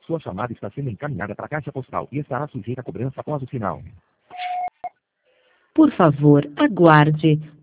Sua chamada está sendo encaminhada para a caixa postal e estará sujeita a cobrança após o sinal. Por favor, aguarde.